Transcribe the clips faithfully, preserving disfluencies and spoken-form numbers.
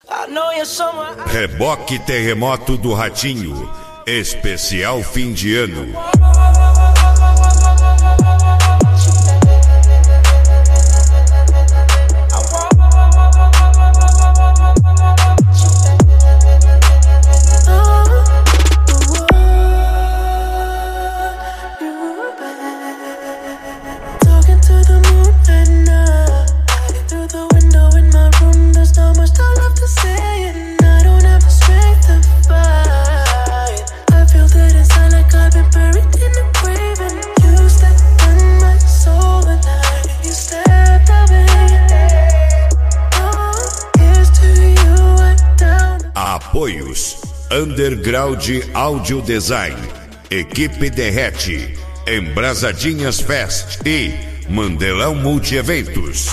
Reboque Terremoto do Ratinho, especial fim de ano. Apoios: Underground Audio Design, Equipe Derrete, Embrasadinhas Fest e Mandelão Multieventos.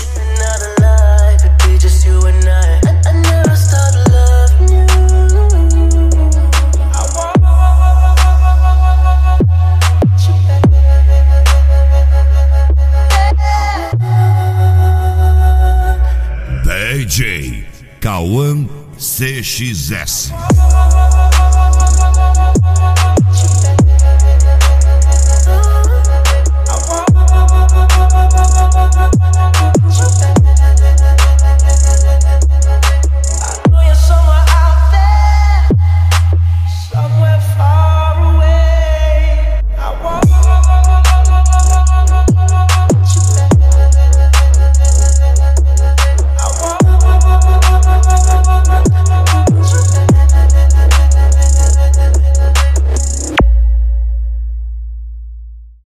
D J Cauã C X S.